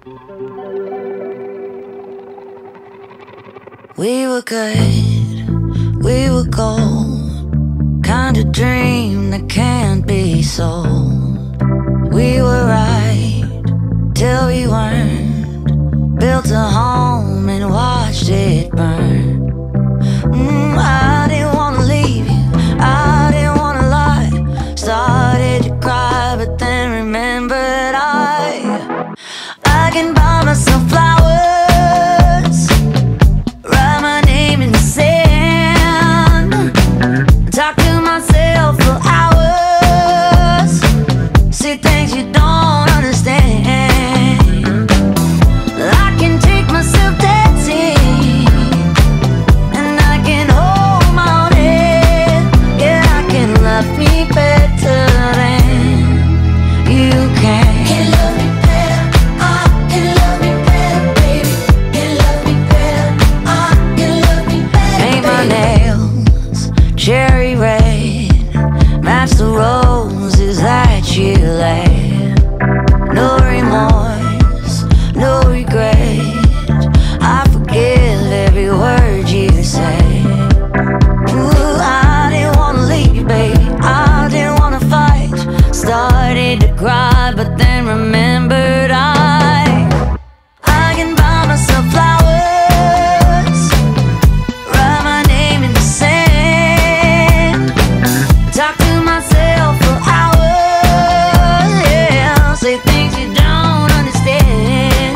We were good, we were gold, kind of dream that can't be sold. We were right till we weren't, built a home and watched it burn. I didn't wanna leave you, I didn't wanna lie. Started to cry, but then remembered I can buy myself flowers, write my name in the sand, talk to myself for hours, see things you don't understand. I can take myself dancing, and I can hold my own head. Yeah, I can love me better than you can. Can love me better, I can love me better, baby. Can love me better, I can love me better. Paint my nails cherry red, match the roses that you laid. No remorse, no regret, I forgive every word you say. Ooh, I didn't wanna leave, baby, I didn't wanna fight. Started to cry, but then remembered I can buy myself flowers, write my name in the sand, talk to myself for hours, yeah, say things you don't understand.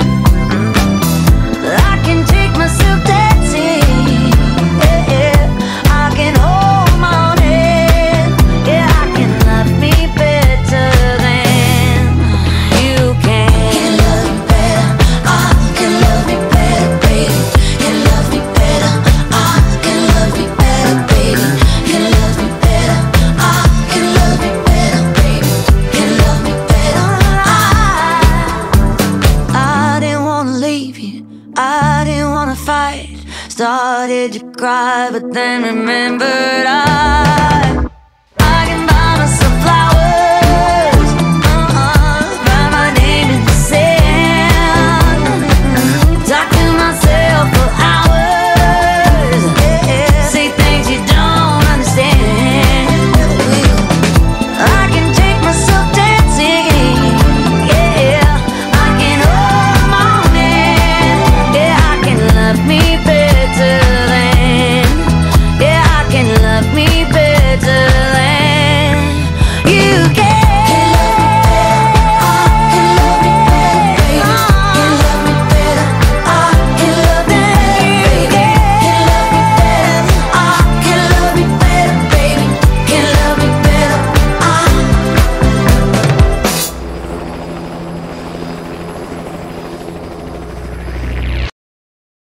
I can take myself dancing, yeah, I can hold my own head. Yeah, I can love me better than you can. Can love me better, I can love me better, baby. Can love me better, I can love me better, baby. Can love me better, I can love me better, baby. Can love me better, I didn't wanna leave you, I didn't wanna fight. Started to cry, but then remembered